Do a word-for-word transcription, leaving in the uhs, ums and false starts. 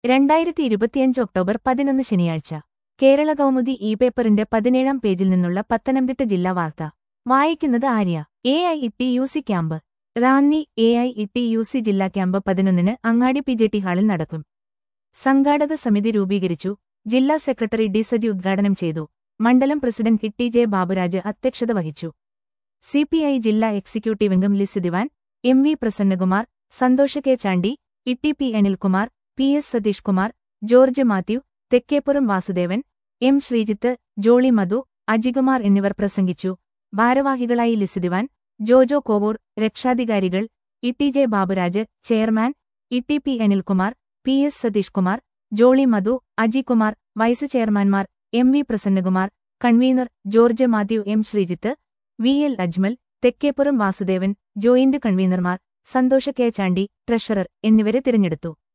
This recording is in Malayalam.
രണ്ടായിരത്തി ഇരുപത്തിയഞ്ച് ഒക്ടോബർ പതിനൊന്ന് ശനിയാഴ്ച കേരള കൗമുദി ഇ പേപ്പറിന്റെ പതിനേഴാം പേജിൽ നിന്നുള്ള പത്തനംതിട്ട ജില്ലാ വാർത്ത വായിക്കുന്നത് Arya. A I E T U C camp Ranni. A I E T U C ജില്ലാ ക്യാമ്പ് പതിനൊന്നിന് അങ്ങാടി പി ജെ ടി ഹാളിൽ നടക്കും. സംഘാടക സമിതി രൂപീകരിച്ചു. ജില്ലാ സെക്രട്ടറി ഡി സജി ഉദ്ഘാടനം ചെയ്തു. മണ്ഡലം president E T J Baburaj അധ്യക്ഷത വഹിച്ചു. സി പി ഐ ജില്ലാ എക്സിക്യൂട്ടീവ് അംഗം Lissy Diwan, M V Prasannakumar, Santhosh K Chandy, E T P Anilkumar, P S Satheesh Kumar, George Mathew, Thekkeppuram Vasudevan, M Sreejith, Jolly Madhu, Ajikumar എന്നിവർ പ്രസംഗിച്ചു. ഭാരവാഹികളായി ലിസി ദിവാൻ, ജോജോ കോവൂർ, രക്ഷാധികാരികൾ E T J Baburaj, chairman E T P Anilkumar, P S Satheesh Kumar, Jolly Madhu, Ajikumar, vice ചെയർമാൻമാർ M V Prasannakumar, convener George Mathew, M Sreejith, V L Ajmal, Thekkeppuram Vasudevan, joint കൺവീനർമാർ സന്തോഷ് കെ ചാണ്ടി, ട്രഷറർ എന്നിവരെ തിരഞ്ഞെടുത്തു.